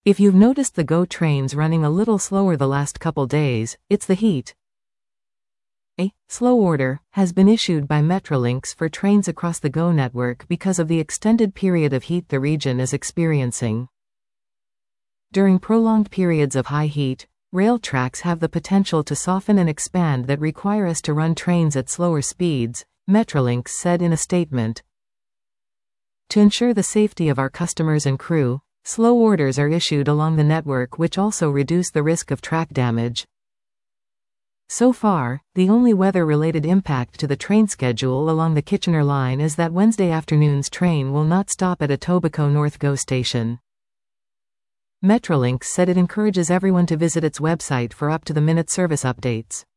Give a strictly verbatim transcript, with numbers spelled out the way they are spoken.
If you've noticed the GO trains running a little slower the last couple days, it's the heat. A slow order has been issued by Metrolinx for trains across the GO network because of the extended period of heat the region is experiencing. During prolonged periods of high heat, rail tracks have the potential to soften and expand that require us to run trains at slower speeds, Metrolinx said in a statement. To ensure the safety of our customers and crew, slow orders are issued along the network, which also reduce the risk of track damage. So far, the only weather-related impact to the train schedule along the Kitchener line is that Wednesday afternoon's train will not stop at Etobicoke North GO station. Metrolinx said it encourages everyone to visit its website for up-to-the-minute service updates.